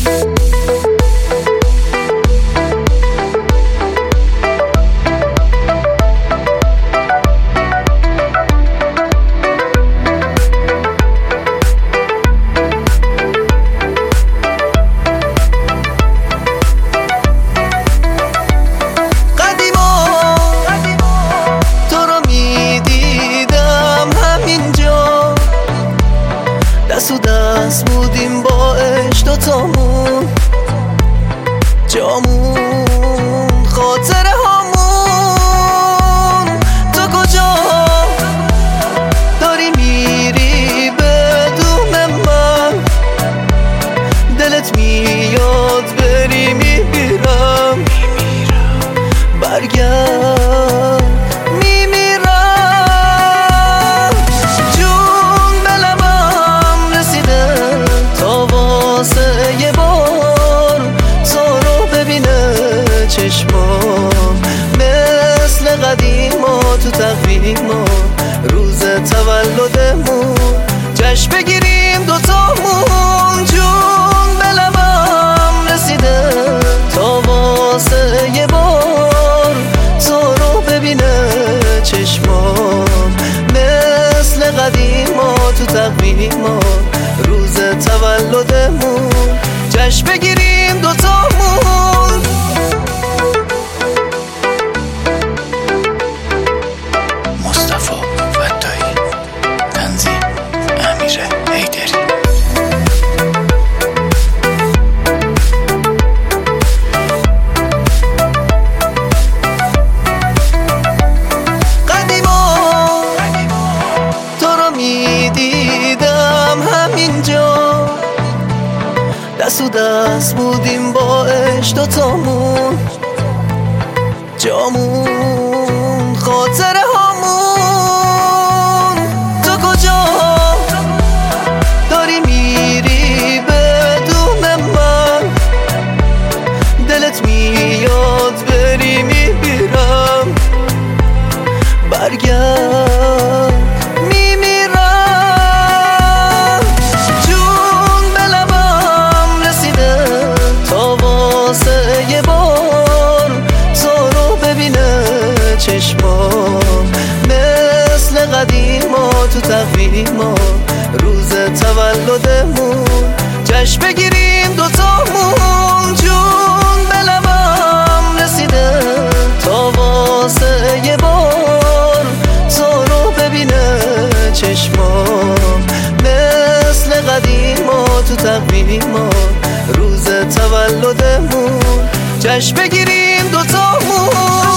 دست و دست بودیم با عشق دوتامون، جامون خاطره هامون. تو کجا داری میری بدون من؟ دلت میاد بری میمیرم، برگرد میمیرم. جون به لبم رسیده تا واسه یه بار تو رو ببینه چشمام، مثل قدیما تو تقویما روز تولدمون جشن بگیریم دوتامون. جون به لبم رسیده تا واسه یه بار تو رو ببینه چشمام، مثل قدیما تو تقویما روز تولدمون جشن بگیریم دوتامون. مصطفی فتاحی، تنظیم امیر حیدری. دیدم همینجا دست و دست بودیم با عشق دوتامون، جامون خاطره هامون. تو کجا داری میری بدون من؟ دلت میاد بری میمیرم، برگرد چشمام، مثل قدیما تو تقویما روز تولدمون جشن بگیریم دوتامون. جون به لبم رسیده تا واسه یه بار تو رو ببینه چشمام، مثل قدیما تو تقویما روز تولدمون جشن بگیریم دوتامون.